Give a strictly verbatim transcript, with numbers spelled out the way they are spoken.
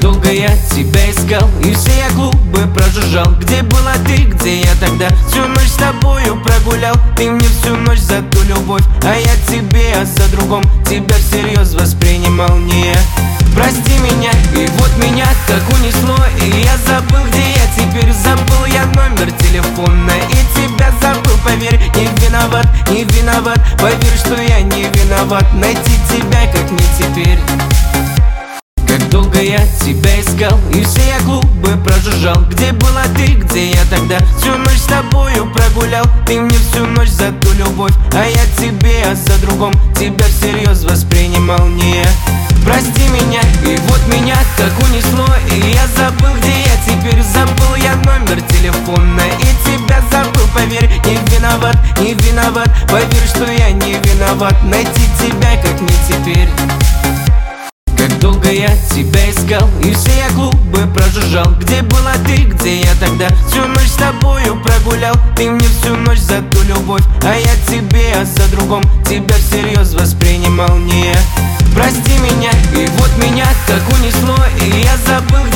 долго я тебя искал, и все я клубы прожужжал. Где была ты, где я тогда? Всю ночь с тобою прогулял. Ты мне всю ночь за ту любовь, а я тебе о за другом. Тебя всерьез воспринимал не я. Прости меня, и вот меня так унесло, и я забыл, где я теперь. Забыл я номер телефона, и тебя забыл, поверь. Не виноват, не виноват, поверь, что я не виноват. Найти тебя как не теперь. Как долго я тебя искал, и все я клубы прожужжал. Где была ты, где я тогда? Всю ночь с тобою прогулял. Ты мне всю ночь за ту любовь, а я тебе о за другом. Тебя всерьез воспринимал не я. Прости меня, и вот меня так унесло, и я забыл, где я теперь. Забыл я номер телефона, и тебя забыл, поверь. Не виноват, не виноват, поверь, что я не виноват. Найти тебя как не теперь. Как долго я тебя искал, и все я клубы прожужжал. Где была ты, где я тогда? Всю ночь с тобою прогулял. Ты мне всю ночь за ту любовь, а я тебе о за другом. Тебя всерьез воспринимал не я. Прости меня, и вот меня так унесло, и я забыл, где